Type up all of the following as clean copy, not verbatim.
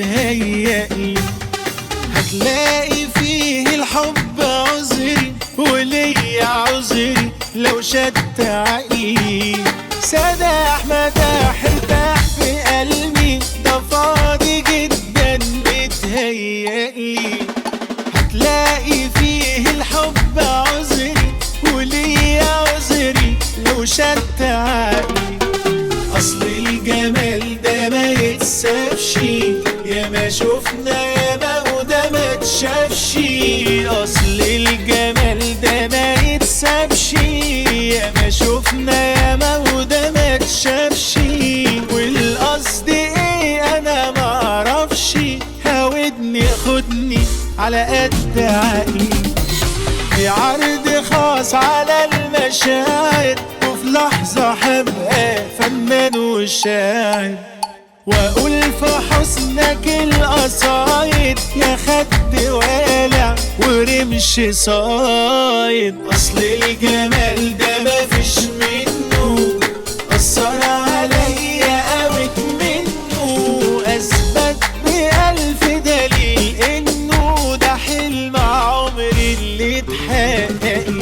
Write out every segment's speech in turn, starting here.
بتهيألي هتلاقي فيه الحب عذري وليا عذري لو شد عقلي. سداح مداح ارتاح في قلبي ده فاضي جدا بتهيألي هتلاقي فيه الحب عذري وليا عذري لو شد عقلي. اصل الجمال ده ما يتسابش يا ما شفنا يا ما وده ما تشافش. اصل الجمال ده ما يتسابش يا ما شفنا يا ما وده ما تشافش. والقصد ايه انا معرفش هاودني خدني على قد عقلي. في عرض خاص على المشاعر وفي لحظة هبقى فنان وشاعر واقول في حسنك القصايد يا خد والع ورمش صايد. اصل الجمال ده مفيش منه اثر عليا قوت منه اثبت بألف دليل انه ده حلم عمري اللي اتحقق.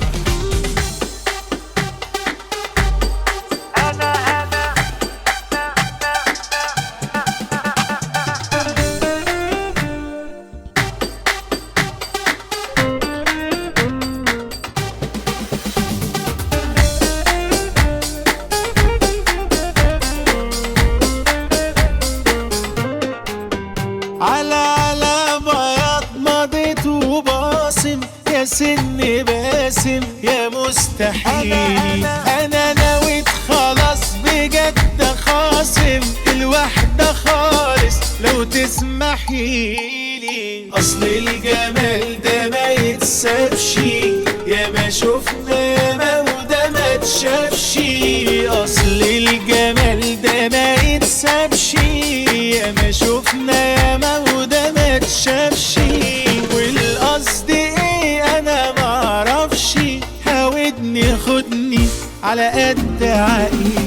على بياض مضيت وباسم يا سن باسم يا مستحيل. انا نويت خلاص بجد خاصم الوحدة خالص لو تسمحيلي. اصل الجمال ده ما يتسابش يا ما شفنا يا ما وده ما تشافش. اصل الجمال ده ما يتسابش يا ما شفنا يا ما وده ما تشافش. والقصد ايه انا معرفش هاودني خدني على قد عقلي.